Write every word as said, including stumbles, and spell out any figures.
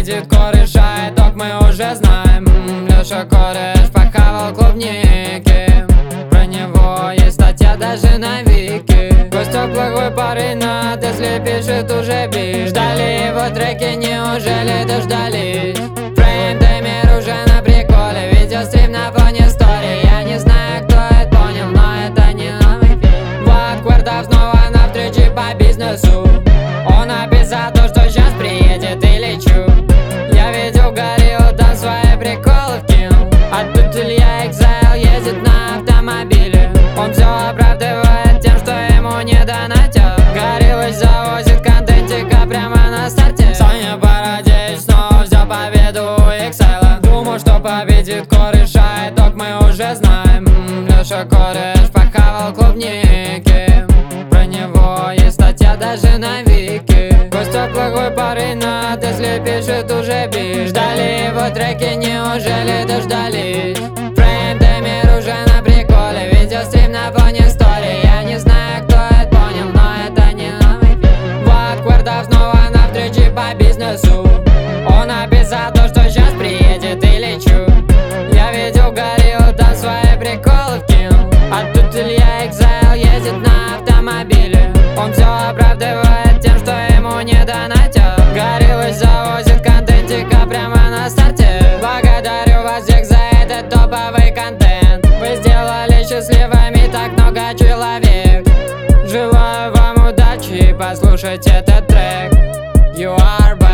победит кореша, итог мы уже знаем. Леша кореш похавал клубники, про него есть статья даже на Вики. Костя плохой парень, но если пишет уже бит. Ждали его треки, неужели дождались? Фрейм таймер уже на приколе, видеострим на фоне стори. Я не знаю, кто это понял, но это не новый фильм. Влад Квартов снова на встрече по бизнесу. Он описал то, что сейчас приедет и лечу. Я видел Гориллу, там свои приколы вкинул. А тут Илья Экзайл ездит на автомобиле. Он все оправдывает тем, что ему не донатят. Гориллыч завозит контентика прямо на старте. Саня Бородеич снова взял победу у Экзайла. Думал, что победит кореша, итог мы уже знаем. Леша кореш похавал клубники, про него есть статья даже на Вики. Костя плохой парень, но если пишет уже бит. Ждали его треки, неужели дождались? Фрейм таймер уже на приколе, видеострим на фоне стори. Я не знаю, кто это понял, но это не новый фильм. Влад Квартов снова на встрече по бизнесу. Он описал то, что сейчас приедет и лечу. Я видел Гориллу, там свои приколы вкинул. А тут Илья Экзайл ездит на автомобиле. Он все оправдывает тем, что ему не донатят. Гориллыч завозит контентика прямо на старте. Благодарю вас всех за этот топовый контент. Вы сделали счастливыми так много человек. Желаю вам удачи и послушать этот трек. You are